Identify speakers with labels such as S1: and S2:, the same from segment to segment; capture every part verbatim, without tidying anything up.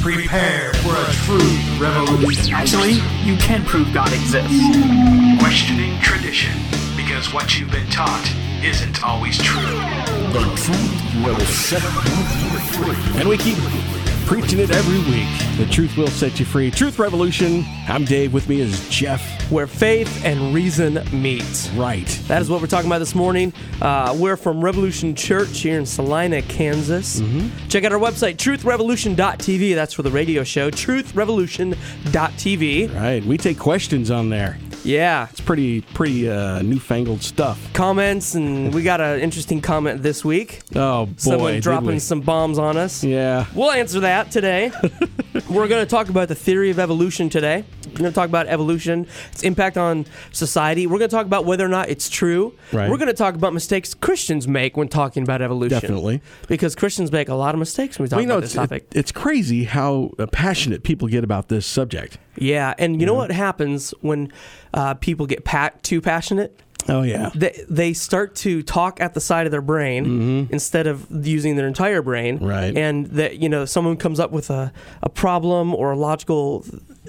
S1: Prepare for a truth revolution.
S2: Actually, you can prove God exists.
S1: Questioning tradition, because what you've been taught isn't always true.
S3: The truth will set you free. And we keep preaching it every week. The truth will set you free. Truth Revolution. I'm Dave. With me is Jeff.
S4: Where faith and reason meet.
S3: Right.
S4: That is what we're talking about this morning. Uh, we're from Revolution Church here in Salina, Kansas. Mm-hmm. Check out our website, truth revolution dot t v. That's for the radio show, truth revolution dot t v.
S3: Right. We take questions on there.
S4: Yeah.
S3: It's pretty, pretty uh, newfangled stuff.
S4: Comments, and we got an interesting comment this week.
S3: Oh, boy.
S4: Someone dropping some bombs on us.
S3: Yeah.
S4: We'll answer that today. We're going to talk about the theory of evolution today. We're going to talk about evolution, its impact on society. We're going to talk about whether or not it's true.
S3: Right.
S4: We're going to talk about mistakes Christians make when talking about evolution.
S3: Definitely.
S4: Because Christians make a lot of mistakes when we talk
S3: well, you know,
S4: about this topic.
S3: It, it's crazy how uh, passionate people get about this subject.
S4: Yeah, and you
S3: yeah.
S4: know what happens when uh, people get pa- too passionate?
S3: Oh, yeah.
S4: They, they start to talk at the side of their brain
S3: mm-hmm.
S4: instead of using their entire brain.
S3: Right.
S4: And that, you know, someone comes up with a, a problem or a logical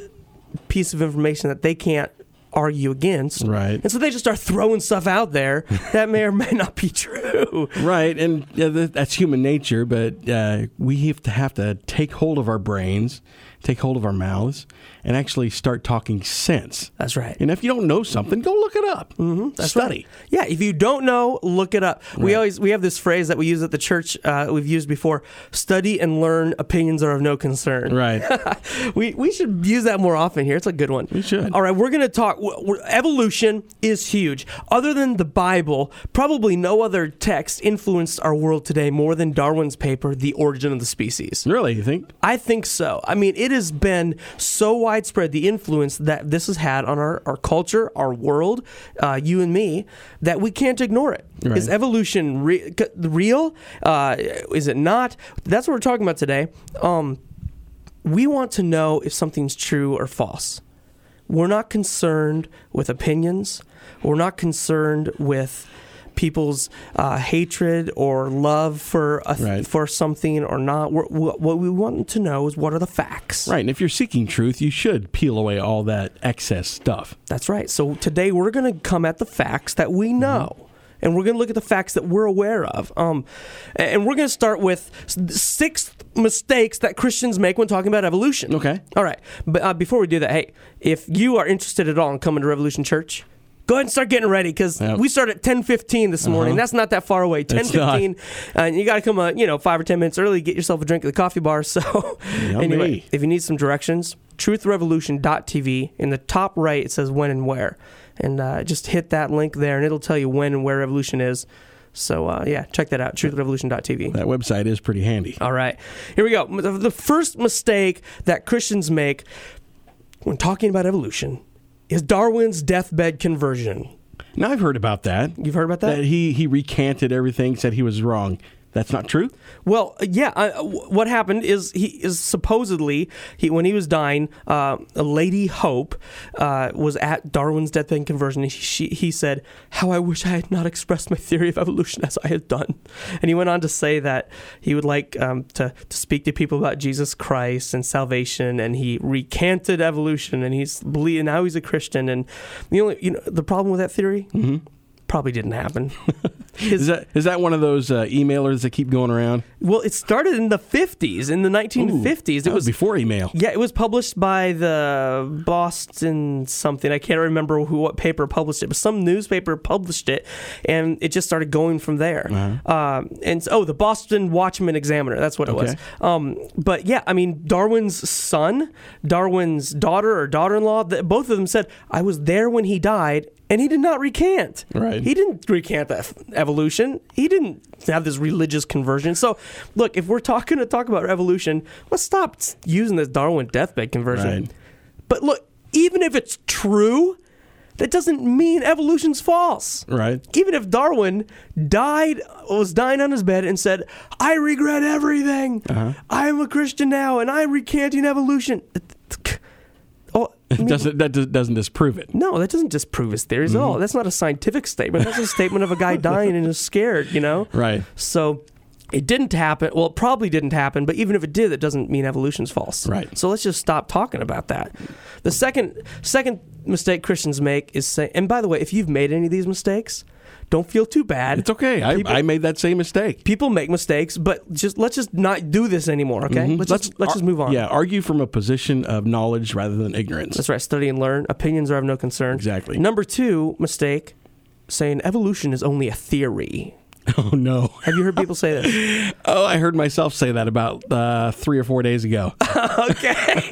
S4: piece of information that they can't argue against.
S3: Right.
S4: And so they just start throwing stuff out there that may or may not be true.
S3: Right. And yeah, th- that's human nature, but uh, we have to have to take hold of our brains, take hold of our mouths, and actually start talking sense.
S4: That's right.
S3: And if you don't know something, go look it up.
S4: Mm-hmm. That's
S3: Study.
S4: Right. Yeah, if you don't know, look it up. Right. We always we have this phrase that we use at the church. Uh, we've used before: study and learn. Opinions are of no concern.
S3: Right.
S4: we we should use that more often here. It's a good one.
S3: We should.
S4: All right, we're going to talk. We're, evolution is huge. Other than the Bible, probably no other text influenced our world today more than Darwin's paper, "The Origin of the Species."
S3: Really, you think?
S4: I think so. I mean, it has been so widespread, the influence that this has had on our, our culture, our world, uh, you and me, that we can't ignore it.
S3: Right.
S4: Is evolution re- real? Uh, is it not? That's what we're talking about today. Um, we want to know if something's true or false. We're not concerned with opinions. We're not concerned with people's uh, hatred or love for a th-
S3: right.
S4: for something or not. We're, what we want to know is what are the facts.
S3: Right, and if you're seeking truth, you should peel away all that excess stuff.
S4: That's right. So today we're going to come at the facts that we know. Mm-hmm. And we're going to look at the facts that we're aware of. Um, and we're going to start with six mistakes that Christians make when talking about evolution.
S3: Okay.
S4: All right. But uh, before we do that, hey, if you are interested at all in coming to Revolution Church, go ahead and start getting ready, because yep. we start at ten fifteen this morning. Uh-huh. That's not that far away. ten fifteen, and uh, you got to come, uh, you know, five or ten minutes early, get yourself a drink at the coffee bar. So anyway, if you need some directions, truth revolution dot t v. In the top right, it says when and where. And uh, just hit that link there, and it'll tell you when and where Revolution is. So, uh, yeah, check that out, truth revolution dot t v.
S3: That website is pretty handy.
S4: All right. Here we go. The first mistake that Christians make when talking about evolution is Darwin's deathbed conversion.
S3: Now, I've heard about that.
S4: You've heard about that?
S3: That he, he recanted everything, said he was wrong. That's not true?
S4: Well, yeah. Uh, what happened is he is supposedly, he when he was dying, uh, Lady Hope uh, was at Darwin's deathbed conversion. And she, he said, "How I wish I had not expressed my theory of evolution as I had done." And he went on to say that he would like um, to, to speak to people about Jesus Christ and salvation. And he recanted evolution, and he's believing now he's a Christian. And the only, you know, the problem with that theory. Mm-hmm. Probably didn't happen. His,
S3: is that is that one of those uh, emailers that keep going around?
S4: Well, it started in the fifties, in the nineteen fifties.
S3: Ooh, that
S4: it was,
S3: was before email.
S4: Yeah, it was published by the Boston something. I can't remember who what paper published it, but some newspaper published it, and it just started going from there. Uh-huh. Um, and oh, the Boston Watchman Examiner. That's what it
S3: okay.
S4: was. Um, but yeah, I mean, Darwin's son, Darwin's daughter or daughter-in-law, both of them said, "I was there when he died." And he did not recant.
S3: Right.
S4: He didn't recant that evolution. He didn't have this religious conversion. So, look, if we're talking to talk about evolution, let's stop using this Darwin deathbed conversion.
S3: Right.
S4: But look, even if it's true, that doesn't mean evolution's false.
S3: Right.
S4: Even if Darwin died, was dying on his bed and said, "I regret everything. Uh-huh. I am a Christian now, and I'm recanting evolution." Oh, I mean,
S3: doesn't that doesn't disprove it?
S4: No, that doesn't disprove his theories mm-hmm. at all. That's not a scientific statement. That's a statement of a guy dying and is scared, you know?
S3: Right.
S4: So it didn't happen. Well, it probably didn't happen, but even if it did, that doesn't mean evolution's false.
S3: Right.
S4: So let's just stop talking about that. The second second mistake Christians make is saying, and by the way, if you've made any of these mistakes, don't feel too bad.
S3: It's okay. I,
S4: People-
S3: I made that same mistake.
S4: People make mistakes, but just let's just not do this anymore, okay?
S3: Mhm.
S4: Let's, just, let's
S3: ar-
S4: just move on.
S3: Yeah, argue from a position of knowledge rather than ignorance.
S4: That's right. Study and learn. Opinions are of no concern.
S3: Exactly.
S4: Number two mistake, saying evolution is only a theory.
S3: Oh, no.
S4: Have you heard people say this?
S3: Oh, I heard myself say that about uh, three or four days ago.
S4: Okay.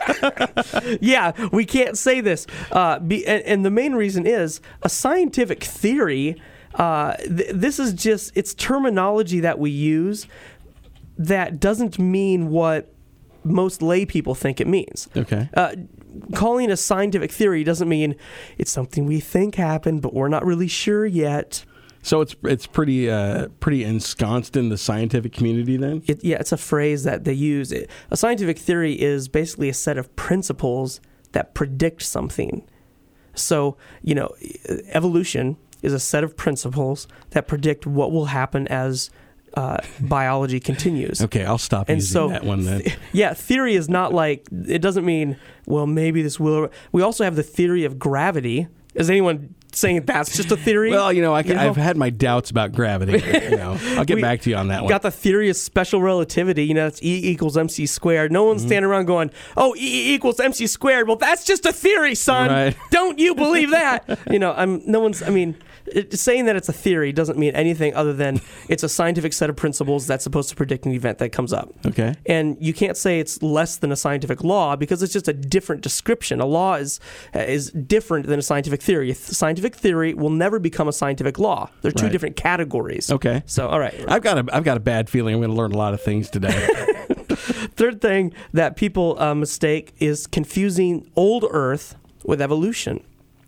S4: Yeah, we can't say this. Uh, be, and, and the main reason is a scientific theory. Uh, th- this is just, it's terminology that we use that doesn't mean what most lay people think it means.
S3: Okay.
S4: Uh, calling a scientific theory doesn't mean it's something we think happened, but we're not really sure yet.
S3: So it's it's pretty uh, pretty ensconced in the scientific community then?
S4: It, yeah, it's a phrase that they use. It, a scientific theory is basically a set of principles that predict something. So, you know, evolution is a set of principles that predict what will happen as uh, biology continues.
S3: Okay, I'll stop
S4: And
S3: using
S4: so,
S3: that one then.
S4: th- yeah, theory is not like, it doesn't mean, well, maybe this will. We also have the theory of gravity. Is anyone saying that's just a theory?
S3: Well, you know, I,
S4: You know?
S3: I've had my doubts about gravity. You know, I'll get
S4: We
S3: back to you on that one.
S4: Got the theory of special relativity. You know, that's E equals mc squared. No one's
S3: Mm-hmm.
S4: standing around going, "Oh, E equals mc squared." Well, that's just a theory, son.
S3: Right.
S4: Don't you believe that? You know, I'm. No one's. I mean, it, saying that it's a theory doesn't mean anything other than it's a scientific set of principles that's supposed to predict an event that comes up.
S3: Okay.
S4: And you can't say it's less than a scientific law because it's just a different description. A law is is different than a scientific theory. A scientific theory will never become a scientific law. They're two
S3: Right.
S4: different categories.
S3: Okay.
S4: So, all right.
S3: I've got a I've got a bad feeling I'm going to learn a lot of things today.
S4: Third thing that people uh, mistake is confusing old Earth with evolution,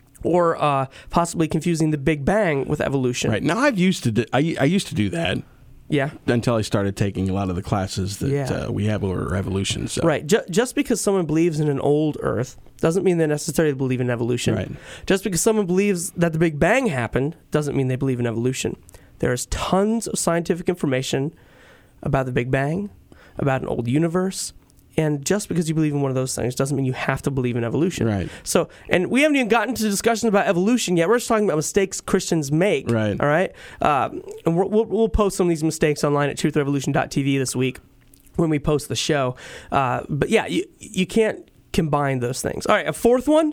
S4: or uh, possibly confusing the Big Bang with evolution.
S3: Right. Now I've used to do, I I used to do that
S4: Yeah.
S3: until I started taking a lot of the classes that
S4: Yeah.
S3: uh, we have over evolution. So.
S4: Right. Ju- just because someone believes in an old Earth doesn't mean they necessarily believe in evolution.
S3: Right.
S4: Just because someone believes that the Big Bang happened doesn't mean they believe in evolution. There is tons of scientific information about the Big Bang, about an old universe, and just because you believe in one of those things doesn't mean you have to believe in evolution.
S3: Right.
S4: So, and we haven't even gotten to discussions about evolution yet. We're just talking about mistakes Christians make.
S3: Right.
S4: All right. Um, and we're, we'll, we'll post some of these mistakes online at truth revolution dot t v this week when we post the show. Uh, but yeah, you you can't combine those things. All right. A fourth one.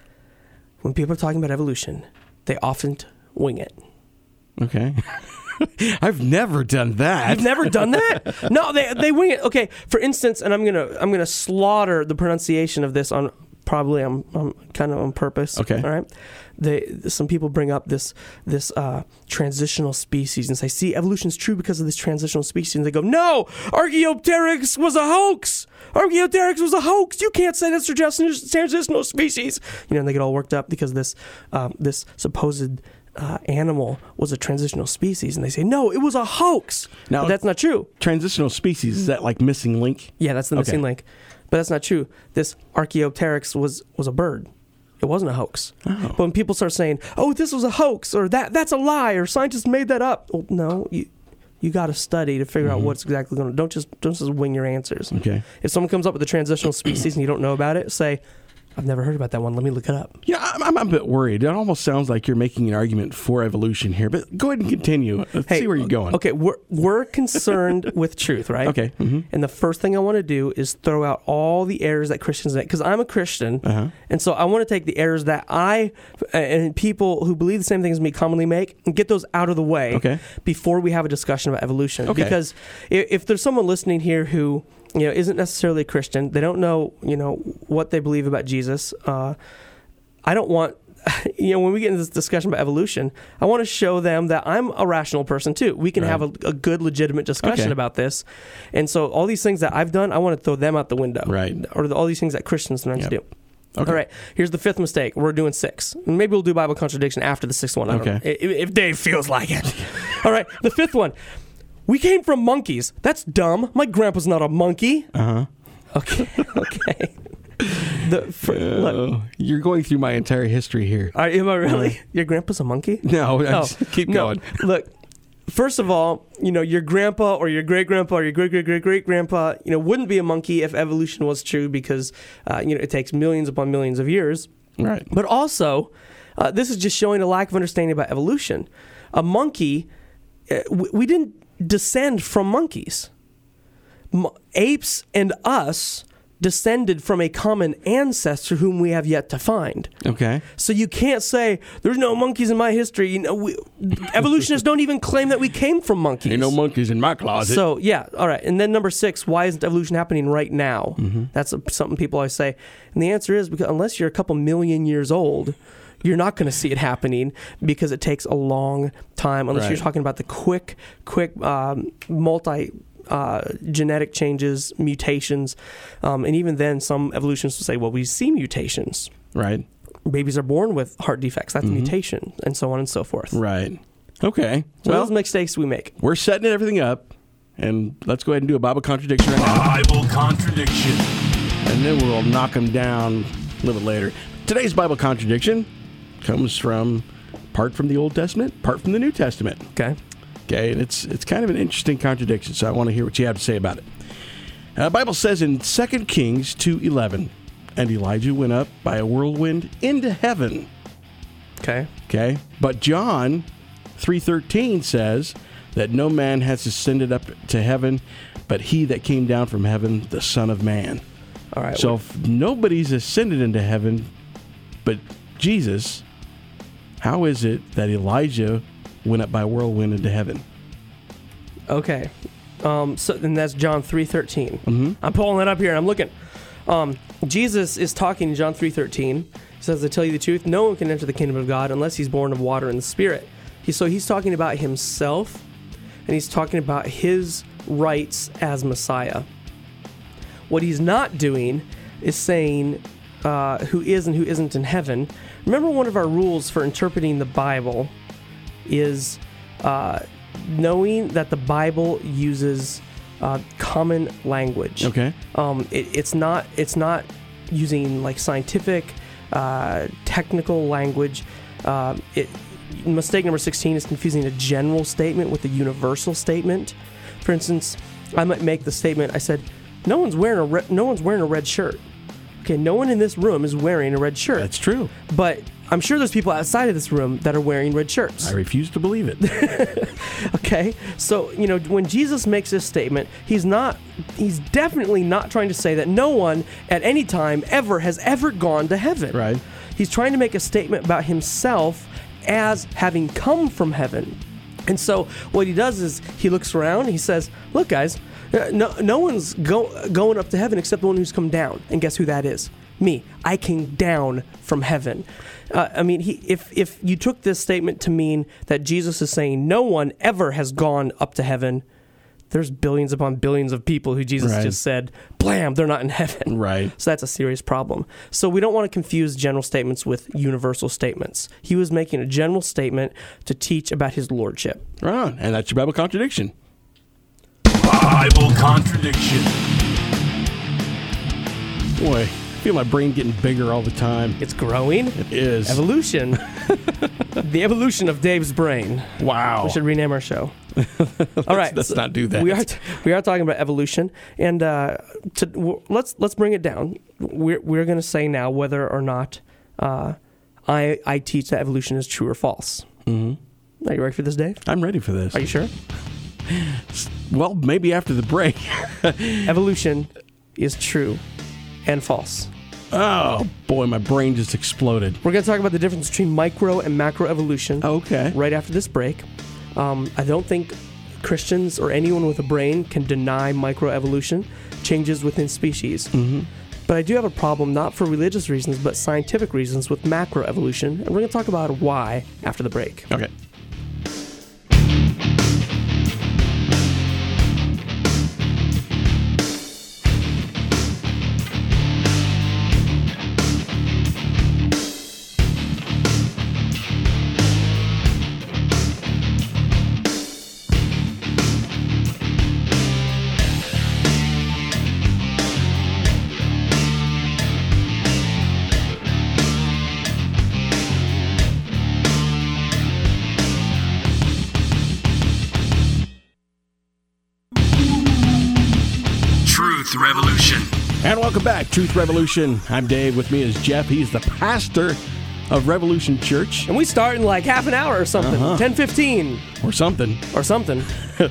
S4: When people are talking about evolution, they often wing it.
S3: Okay. I've never done that.
S4: You've never done that? No, they they wing it. Okay, for instance, and I'm gonna I'm gonna slaughter the pronunciation of this on probably I'm, I'm kind of on purpose.
S3: Okay.
S4: All right. They some people bring up this this uh, transitional species and say, see, evolution's true because of this transitional species, and they go, no, Archaeopteryx was a hoax. Archaeopteryx was a hoax. You can't say that's transitional transitional species. You know, and they get all worked up because this um, this supposed Uh, animal was a transitional species, and they say no, it was a hoax.
S3: Now-
S4: But that's not true.
S3: Transitional species, is that like missing link?
S4: Yeah, that's the missing
S3: Okay.
S4: link. But that's not true. This Archaeopteryx was was a bird. It wasn't a hoax.
S3: Oh.
S4: But when people start saying, "Oh, this was a hoax," or "that that's a lie," or "scientists made that up," well, no, you you got to study to figure out what's exactly going to. Don't just don't just wing your answers.
S3: Okay.
S4: If someone comes up with a transitional species and you don't know about it, say, I've never heard about that one. Let me look it up.
S3: Yeah, I'm, I'm a bit worried. It almost sounds like you're making an argument for evolution here, but go ahead and continue. Let's see where you're going.
S4: Okay, we're, we're concerned with truth, right?
S3: Okay. Mhm.
S4: And the first thing I want to do is throw out all the errors that Christians make, because I'm a Christian,
S3: Uh-huh.
S4: and so I want to take the errors that I and people who believe the same thing as me commonly make and get those out of the way
S3: Okay.
S4: before we have a discussion about evolution.
S3: Okay.
S4: Because if, if there's someone listening here who you know isn't necessarily a Christian, they don't know you know what they believe about Jesus. Uh, I don't want. You know, when we get into this discussion about evolution, I want to show them that I'm a rational person too. We can
S3: Right.
S4: have a, a good, legitimate discussion
S3: Okay.
S4: about this. And so all these things that I've done, I want to throw them out the window.
S3: Right.
S4: Or the, all these things that Christians sometimes
S3: Yep.
S4: do.
S3: Okay.
S4: All right. Here's the fifth mistake. We're doing six. Maybe we'll do Bible contradiction after the sixth one. I don't
S3: Okay.
S4: know. If, if Dave feels like it. All right. The fifth one. We came from monkeys. That's dumb. My grandpa's not a monkey.
S3: Uh-huh.
S4: Okay. Okay. The, for, look,
S3: Oh, you're going through my entire history here.
S4: are, am I really? Your grandpa's a monkey?
S3: No, I
S4: Oh,
S3: just keep
S4: no.
S3: going.
S4: Look, first of all, you know, your grandpa or your great grandpa or your great great great great grandpa, you know, wouldn't be a monkey if evolution was true, because uh, you know it takes millions upon millions of years.
S3: Right.
S4: But also, uh, this is just showing a lack of understanding about evolution. A monkey, uh, we, we didn't descend from monkeys. M- apes and us descended from a common ancestor whom we have yet to find.
S3: Okay.
S4: So you can't say there's no monkeys in my history. You know, we, evolutionists don't even claim that we came from monkeys.
S3: Ain't no monkeys in my closet.
S4: So yeah, all right. And then number six, why isn't evolution happening right now?
S3: Mm-hmm.
S4: That's a, something people always say, and the answer is because unless you're a couple million years old, you're not going to see it happening, because it takes a long time. Unless
S3: Right.
S4: you're talking about the quick, quick um, multi. Uh, genetic changes, mutations, um, and even then, some evolutionists will say, "Well, we see mutations.
S3: Right.
S4: Babies are born with heart defects. That's a mutation, and so on and so forth."
S3: Right. Okay.
S4: So
S3: Well,
S4: those mistakes we make.
S3: we're setting everything up, and let's go ahead and do a Bible contradiction right now,
S1: Bible contradiction.
S3: and then we'll knock them down a little bit later. Today's Bible contradiction comes from part from the Old Testament, part from the New Testament.
S4: Okay.
S3: Okay, and it's it's kind of an interesting contradiction, so I want to hear what you have to say about it. Uh, the Bible says in Second Kings two eleven, and Elijah went up by a whirlwind into heaven.
S4: Okay.
S3: Okay, but John three thirteen says that no man has ascended up to heaven, but he that came down from heaven, the Son of Man.
S4: All right.
S3: So if nobody's ascended into heaven but Jesus, how is it that Elijah went up by a whirlwind into heaven?
S4: Okay. Um, so then that's John three thirteen.
S3: Mm-hmm.
S4: I'm pulling it up here and I'm looking. Um, Jesus is talking in John three thirteen. He says, "I tell you the truth, no one can enter the kingdom of God unless he's born of water and the Spirit." He, so he's talking about himself, and he's talking about his rights as Messiah. What he's not doing is saying uh, who is and who isn't in heaven. Remember, one of our rules for interpreting the Bible is uh, knowing that the Bible uses uh, common language.
S3: Okay.
S4: Um, it, it's not it's not using like scientific, uh, technical language. Um, it, mistake number sixteen is confusing a general statement with a universal statement. For instance, I might make the statement. I said, "No one's wearing a re- no one's wearing a red shirt." Okay, no one in this room is wearing a red shirt.
S3: That's true.
S4: But I'm sure there's people outside of this room that are wearing red shirts.
S3: I refuse to believe it.
S4: Okay, so you know when Jesus makes this statement, he's not, he's definitely not trying to say that no one at any time ever has ever gone to heaven.
S3: Right.
S4: He's trying to make a statement about himself as having come from heaven. And so what he does is he looks around, he says, "Look, guys, no, no one's go, going up to heaven except the one who's come down. And guess who that is? Me. I came down from heaven." Uh, I mean, he, if if you took this statement to mean that Jesus is saying no one ever has gone up to heaven, there's billions upon billions of people who Jesus
S3: Right.
S4: just said, blam, they're not in heaven.
S3: Right.
S4: So that's a serious problem. So we don't want to confuse general statements with universal statements. He was making a general statement to teach about his lordship.
S3: Right on. And that's your Bible contradiction.
S1: Bible contradiction.
S3: Boy, I feel my brain getting bigger all the time.
S4: It's growing.
S3: It is.
S4: Evolution. The evolution of Dave's brain.
S3: Wow.
S4: We should rename our show. All right,
S3: let's not do that.
S4: We are t- we are talking about evolution, and uh, to, w- let's let's bring it down. We're we're going to say now whether or not uh, I I teach that evolution is true or false. Mm-hmm. Are you ready for this, Dave?
S3: I'm ready for this.
S4: Are you sure?
S3: Well, maybe after the break.
S4: Evolution is true and false.
S3: Oh, boy, my brain just exploded.
S4: We're going to talk about the difference between micro and macro evolution.
S3: Okay.
S4: Right after this break. Um, I don't think Christians or anyone with a brain can deny microevolution, changes within species. Mm-hmm. But I do have a problem, not for religious reasons, but scientific reasons with macroevolution, and we're going to talk about why after the break.
S3: Okay.
S1: Truth Revolution.
S3: And welcome back, Truth Revolution. I'm Dave. With me is Jeff. He's the pastor of Revolution Church.
S4: And we start in like half an hour or something,
S3: Uh-huh.
S4: ten fifteen
S3: Or something.
S4: or something.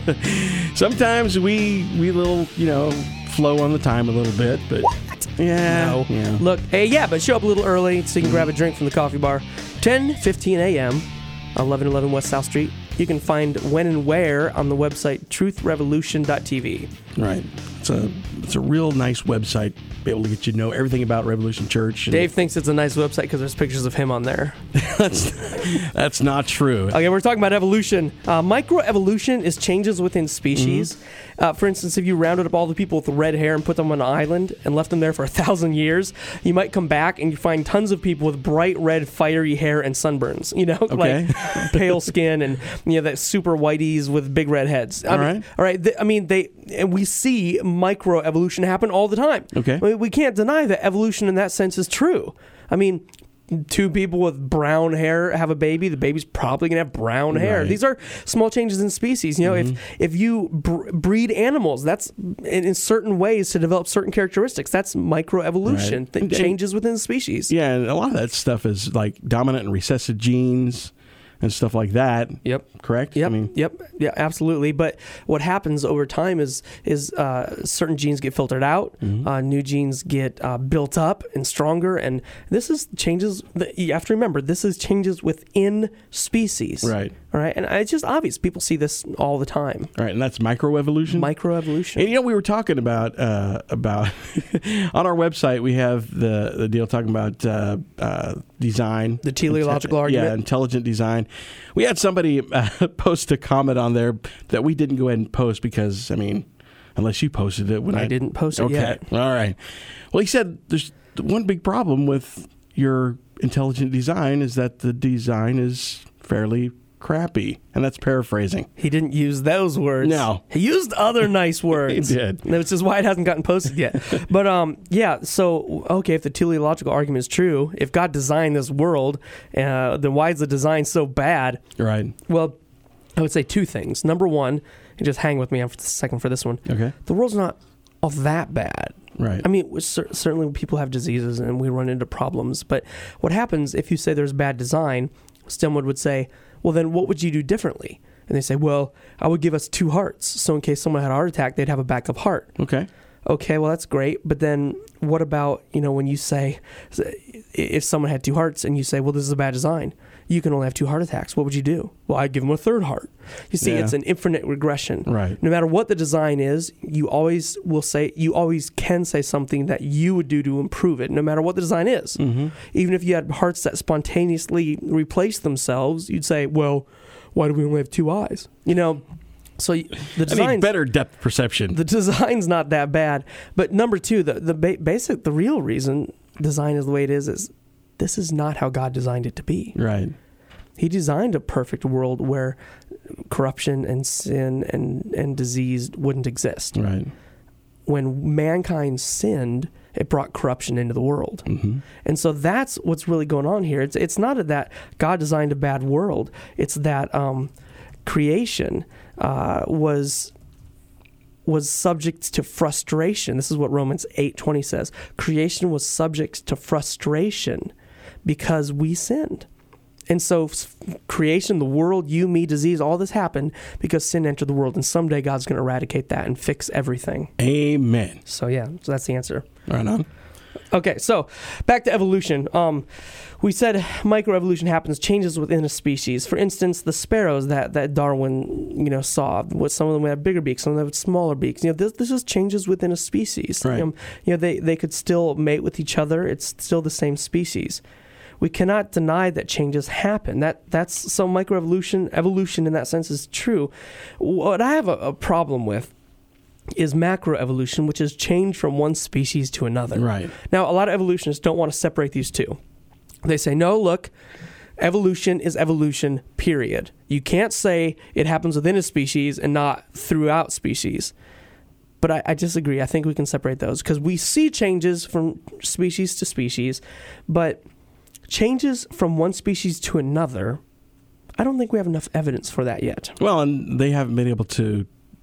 S3: Sometimes we, we little, you know, flow on the time a little bit, but... Yeah,
S4: No.
S3: yeah.
S4: Look, hey, yeah, but show up a little early so you can grab a drink from the coffee bar. ten fifteen a.m. eleven eleven West South Street. You can find when and where on the website truth revolution dot t v.
S3: Right. It's a it's a real nice website. Be able to get you to know everything about Revolution Church. And
S4: Dave thinks it's a nice website because there's pictures of him on there.
S3: that's that's not true.
S4: Okay, we're talking about evolution. Uh, microevolution is changes within species.
S3: Mm-hmm.
S4: Uh, for instance, if you rounded up all the people with red hair and put them on an island and left them there for a thousand years, you might come back and you find tons of people with bright red, fiery hair and sunburns. You know,
S3: Okay.
S4: like pale skin and you know that super whiteys with big red heads. I
S3: All
S4: mean,
S3: right.
S4: all right. Th- I mean, they and we see microevolution happen all the time.
S3: Okay.
S4: I mean, we can't deny that evolution in that sense is true. I mean, two people with brown hair have a baby, the baby's probably going to have brown hair.
S3: Right.
S4: These are small changes in species. You know,
S3: Mm-hmm.
S4: if if you br- breed animals, that's in, in certain ways to develop certain characteristics. That's microevolution,
S3: Right.
S4: that
S3: And-
S4: changes within the species.
S3: Yeah, and a lot of that stuff is like dominant and recessive genes and stuff like that.
S4: Yep.
S3: Correct?
S4: Yep.
S3: I mean,
S4: yep. Yeah. Absolutely. But what happens over time is is uh, certain genes get filtered out,
S3: Mm-hmm.
S4: uh, new genes get uh, built up and stronger, and this is changes. That you have to remember, this is changes within species.
S3: Right.
S4: All right. And it's just obvious. People see this all the time.
S3: all right, and that's microevolution.
S4: Microevolution.
S3: And you know, we were talking about uh, about on our website. We have the the deal talking about uh, uh, design,
S4: The teleological
S3: Inte-
S4: argument.
S3: Yeah, intelligent design. We had somebody uh, post a comment on there that we didn't go ahead and post because I mean, unless you posted it when I,
S4: I didn't post it
S3: okay.
S4: yet.
S3: All right. Well, he said there's one big problem with your intelligent design is that the design is fairly crappy, and that's paraphrasing.
S4: He didn't use those words.
S3: No.
S4: He used other nice words.
S3: He did.
S4: Which is why it hasn't gotten posted yet. But um, yeah, so, okay, if the teleological argument is true, if God designed this world, uh, then why is the design so bad?
S3: Right.
S4: Well, I would say two things. Number one, and just hang with me for a second for this one.
S3: Okay.
S4: The world's not all that bad.
S3: Right.
S4: I mean, cer- certainly people have diseases and we run into problems. But what happens if you say there's bad design, someone would say, well, then what would you do differently? And they say, well, I would give us two hearts. So in case someone had a heart attack, they'd have a backup heart.
S3: Okay.
S4: Okay, well, that's great. But then what about, you know, when you say, if someone had two hearts and you say, well, this is a bad design, you can only have two heart attacks. What would you do? Well, I'd give them a third heart. You see,
S3: Yeah.
S4: it's an infinite regression.
S3: Right.
S4: No matter what the design is, you always will say, you always can say something that you would do to improve it, no matter what the design is.
S3: Mm-hmm.
S4: Even if you had hearts that spontaneously replace themselves, you'd say, well, why do we only have two eyes? You know, so y- the
S3: I
S4: design.
S3: need better depth perception.
S4: The design's not that bad. But number two, the, the ba- basic, the real reason design is the way it is, is this is not how God designed it to be.
S3: right.
S4: He designed a perfect world where corruption and sin and, and disease wouldn't exist.
S3: Right.
S4: When mankind sinned, it brought corruption into the world.
S3: Mm-hmm.
S4: And so that's what's really going on here. It's it's not that God designed a bad world. It's that um, creation uh, was was subject to frustration. This is what Romans eight twenty says. Creation was subject to frustration because we sinned. And so f- creation, the world, you, me, disease, all this happened because sin entered the world. And someday God's going to eradicate that and fix everything.
S3: Amen.
S4: So yeah, so that's the answer.
S3: Right on.
S4: Okay, so back to evolution. Um, we said microevolution happens, changes within a species. For instance, the sparrows that, that Darwin, you know, saw, with some of them had bigger beaks, some of them had smaller beaks. You know, this, this is changes within a species.
S3: Right.
S4: Um, you know, they, they could still mate with each other. It's still the same species. We cannot deny that changes happen. That that's so microevolution, evolution in that sense is true. What I have a, a problem with is macroevolution, which is change from one species to another.
S3: Right.
S4: Now, a lot of evolutionists don't want to separate these two. They say, no, look, evolution is evolution, period. You can't say it happens within a species and not throughout species. But I, I disagree. I think we can separate those because we see changes from species to species, but changes from one species to another, I don't think we have enough evidence for that yet.
S3: Well, and they haven't been able to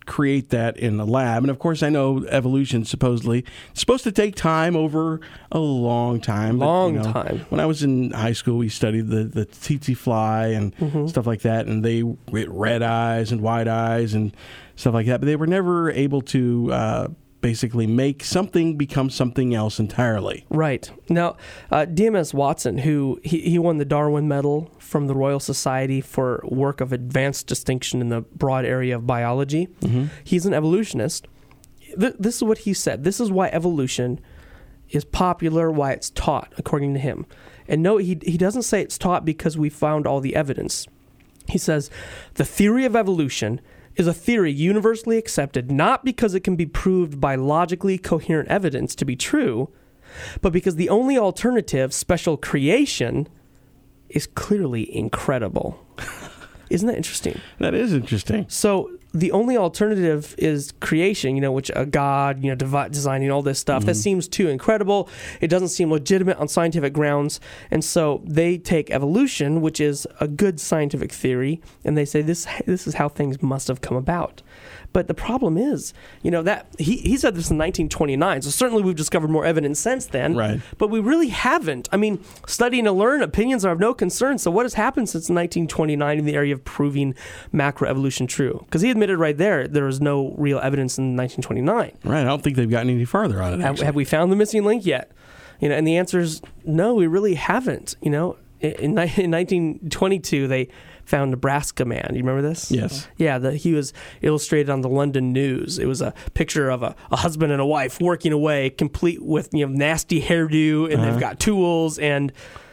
S3: create that in the lab. And of course, I know evolution supposedly is supposed to take time over a long time. but,
S4: Long
S3: you know,
S4: time.
S3: When I was in high school, we studied the, the tsetse fly and
S4: Mm-hmm.
S3: stuff like that, and they with red eyes and white eyes and stuff like that. But they were never able to uh, basically make something become something else entirely.
S4: Right. Now, uh, D M S Watson, who he, he won the Darwin Medal from the Royal Society for work of advanced distinction in the broad area of biology,
S3: Mm-hmm.
S4: he's an evolutionist. Th- this is what he said. This is why evolution is popular, why it's taught, according to him. And no, he, he doesn't say it's taught because we found all the evidence. He says, the theory of evolution is a theory universally accepted not because it can be proved by logically coherent evidence to be true, but because the only alternative, special creation, is clearly incredible. Isn't that interesting?
S3: That is interesting.
S4: So the only alternative is creation, you know, which a God, you know, devi- designing all this stuff.
S3: Mm-hmm.
S4: That seems too incredible. It doesn't seem legitimate on scientific grounds. And so they take evolution, which is a good scientific theory, and they say this this is how things must have come about. But the problem is, you know, that he, he said this in nineteen twenty-nine. So certainly we've discovered more evidence since then.
S3: Right.
S4: But we really haven't. I mean, study and learn, opinions are of no concern. So what has happened since nineteen twenty-nine in the area of proving macroevolution true? Because he admitted right there there was no real evidence in nineteen twenty-nine.
S3: Right. I don't think they've gotten any farther on it,
S4: Have,
S3: actually.
S4: have we found the missing link yet? You know, and the answer is no, we really haven't. You know, in, in, in nineteen twenty-two, they found Nebraska Man. You remember this?
S3: Yes.
S4: Yeah, the, he was illustrated on the London News. It was a picture of a, a husband and a wife working away, complete with, you know, nasty hairdo, and
S3: Uh-huh.
S4: they've got tools. And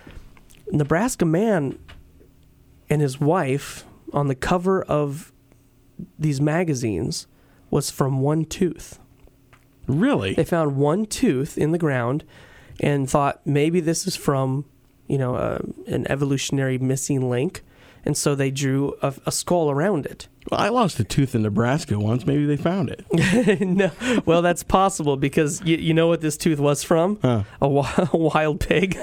S4: Nebraska Man and his wife on the cover of these magazines was from one tooth.
S3: Really?
S4: They found one tooth in the ground and thought maybe this is from, you know, uh, an evolutionary missing link. And so they drew a, a skull around it.
S3: Well, I lost a tooth in Nebraska once. Maybe they found it.
S4: No, well, that's possible because you, you know what this tooth was from?
S3: Huh.
S4: A, wi- a wild pig.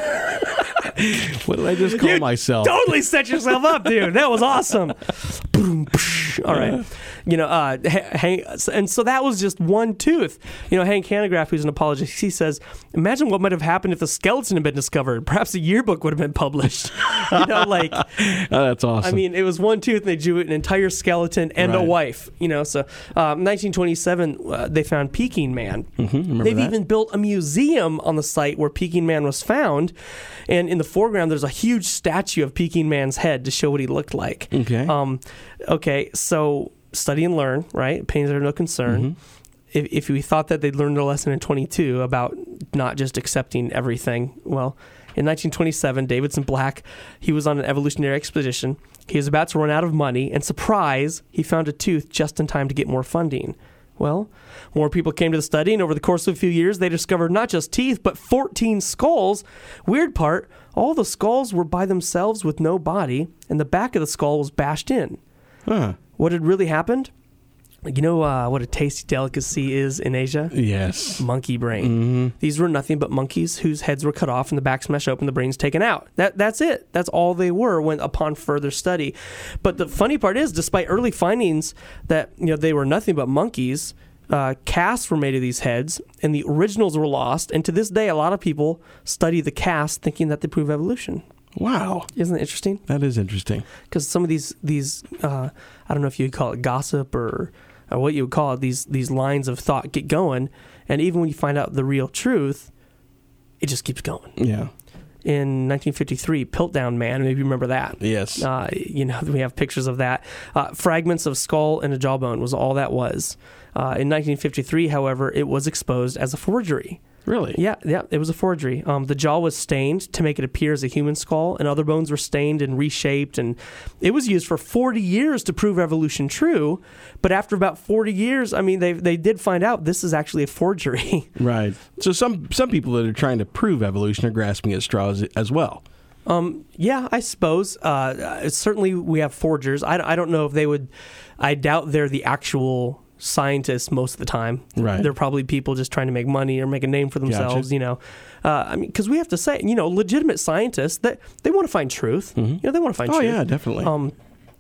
S3: What did I just call
S4: You
S3: myself?
S4: Totally set yourself up, dude. That was awesome. Boom, psh. All right. You know, uh, Hank, and so that was just one tooth. You know, Hank Hanegraaff, who's an apologist, he says, imagine what might have happened if the skeleton had been discovered. Perhaps a yearbook would have been published. You know, like,
S3: Oh, that's awesome.
S4: I mean, it was one tooth and they drew an entire skeleton and a
S3: Right.
S4: wife. You know, so um, nineteen twenty-seven, uh, they found Peking Man.
S3: Mhm, remember
S4: They've
S3: that?
S4: even built a museum on the site where Peking Man was found. And in the foreground, there's a huge statue of Peking Man's head to show what he looked like.
S3: Okay.
S4: Um, okay, so study and learn, right? Pains are no concern.
S3: Mm-hmm.
S4: If, if we thought that they'd learned a lesson in twenty-two about not just accepting everything, well, in nineteen twenty-seven, Davidson Black, he was on an evolutionary expedition. He was about to run out of money, and surprise, he found a tooth just in time to get more funding. Well, more people came to the study, and over the course of a few years, they discovered not just teeth, but fourteen skulls. Weird part, all the skulls were by themselves with no body, and the back of the skull was bashed in.
S3: Huh.
S4: What had really happened? You know uh, what a tasty delicacy is in Asia?
S3: Yes.
S4: Monkey brain.
S3: Mm-hmm.
S4: These were nothing but monkeys whose heads were cut off and the back smashed open, the brains taken out. That That's it. That's all they were when upon further study. But the funny part is, despite early findings that you know they were nothing but monkeys, uh, casts were made of these heads, and the originals were lost. And to this day, a lot of people study the casts thinking that they prove evolution.
S3: Wow.
S4: Isn't that interesting?
S3: That is interesting.
S4: Because some of these these uh, I don't know if you'd call it gossip or, or what you would call it, these these lines of thought get going, and even when you find out the real truth, it just keeps going.
S3: Yeah.
S4: In nineteen fifty-three, Piltdown Man, maybe you remember that.
S3: Yes.
S4: Uh, you know, we have pictures of that. Uh, fragments of skull and a jawbone was all that was. Uh, in nineteen fifty-three, however, it was exposed as a forgery.
S3: Really?
S4: Yeah, yeah, it was a forgery. Um, the jaw was stained to make it appear as a human skull, and other bones were stained and reshaped, and it was used for forty years to prove evolution true. But after about forty years, I mean, they they did find out this is actually a forgery.
S3: Right. So some some people that are trying to prove evolution are grasping at straws as well.
S4: Um, yeah, I suppose. Uh, certainly, we have forgers. I, I don't know if they would. I doubt they're the actual scientists most of the time.
S3: Right.
S4: They're probably people just trying to make money or make a name for themselves.
S3: Gotcha.
S4: You know, uh, I mean, because we have to say, you know, legitimate scientists that they want to find truth.
S3: Mm-hmm.
S4: You know, they want to find
S3: Oh
S4: truth.
S3: yeah, definitely.
S4: Um,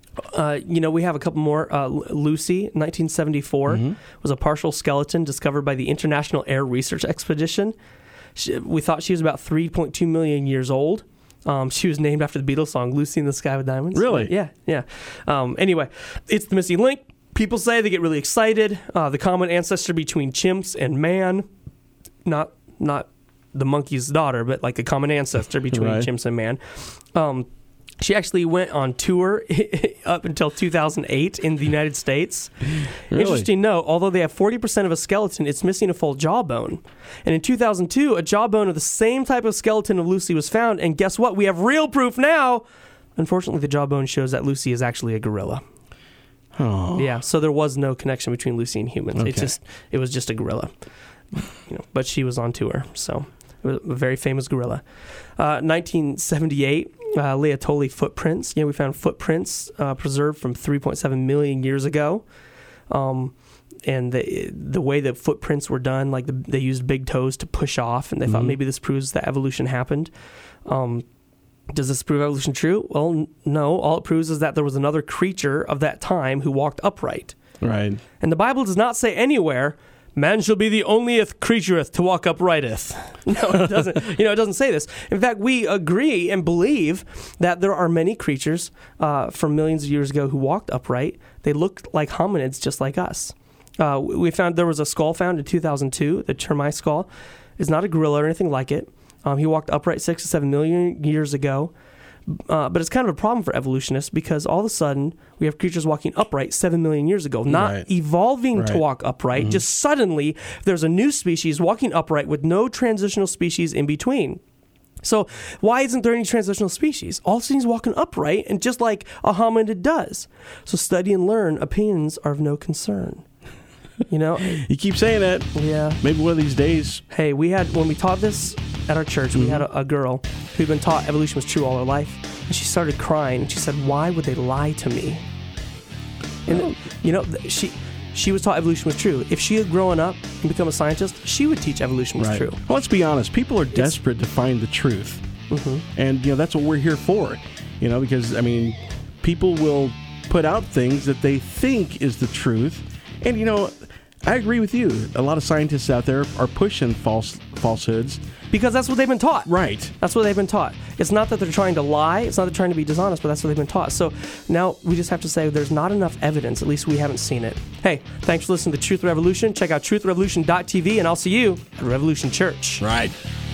S4: Uh, you know, we have a couple more. Uh, Lucy, nineteen seventy-four, mm-hmm. was a partial skeleton discovered by the International Air Research Expedition. She, we thought she was about three point two million years old. Um, she was named after the Beatles song "Lucy in the Sky with Diamonds."
S3: Really?
S4: Yeah, yeah. Um, anyway, it's the missing link. People say they get really excited. Uh, the common ancestor between chimps and man, not not the monkey's daughter, but like a common ancestor between
S3: right.
S4: chimps and man. Um, She actually went on tour up until two thousand eight in the United States.
S3: Really?
S4: Interesting note, although they have forty percent of a skeleton, it's missing a full jawbone. And in two thousand two, a jawbone of the same type of skeleton of Lucy was found, and guess what? We have real proof now. Unfortunately, the jawbone shows that Lucy is actually a gorilla.
S3: Oh.
S4: Yeah, so there was no connection between Lucy and humans.
S3: Okay.
S4: It just it was just a gorilla. You know, but she was on tour, so it was a very famous gorilla. Uh, nineteen seventy-eight. Uh, Laetoli footprints. You know, we found footprints uh, preserved from three point seven million years ago. Um, and the the way that footprints were done, like the, they used big toes to push off, and they mm-hmm. thought maybe this proves that evolution happened. Um, does this prove evolution true? Well, n- no. All it proves is that there was another creature of that time who walked upright.
S3: Right.
S4: And the Bible does not say anywhere, man shall be the onlyeth creatureth to walk uprighteth. No, it doesn't. You know, it doesn't say this. In fact, we agree and believe that there are many creatures uh, from millions of years ago who walked upright. They looked like hominids, just like us. Uh, we found there was a skull found in two thousand two. The Termai skull is not a gorilla or anything like it. Um, he walked upright six to seven million years ago. Uh, but it's kind of a problem for evolutionists because all of a sudden we have creatures walking upright seven million years ago, not
S3: right.
S4: evolving
S3: right.
S4: to walk upright.
S3: Mm-hmm.
S4: Just suddenly there's a new species walking upright with no transitional species in between. So why isn't there any transitional species? All things walking upright and just like a hominid does. So study and learn. Opinions are of no concern. You know?
S3: You keep saying that.
S4: Yeah.
S3: Maybe one of these days.
S4: Hey, we had, when we taught this at our church, mm-hmm. we had a, a girl who'd been taught evolution was true all her life. And she started crying. And she said, why would they lie to me? And, oh. you know, she she was taught evolution was true. If she had grown up and become a scientist, she would teach evolution was
S3: right.
S4: true.
S3: Well, let's be honest. People are desperate it's, to find the truth. Mm-hmm. And, you know, that's what we're here for. You know, because, I mean, people will put out things that they think is the truth. And, you know, I agree with you. A lot of scientists out there are pushing false falsehoods.
S4: Because that's what they've been taught.
S3: Right.
S4: That's what they've been taught. It's not that they're trying to lie. It's not that they're trying to be dishonest, but that's what they've been taught. So now we just have to say there's not enough evidence. At least we haven't seen it. Hey, thanks for listening to Truth Revolution. Check out truth revolution dot t v, and I'll see you at Revolution Church.
S3: Right.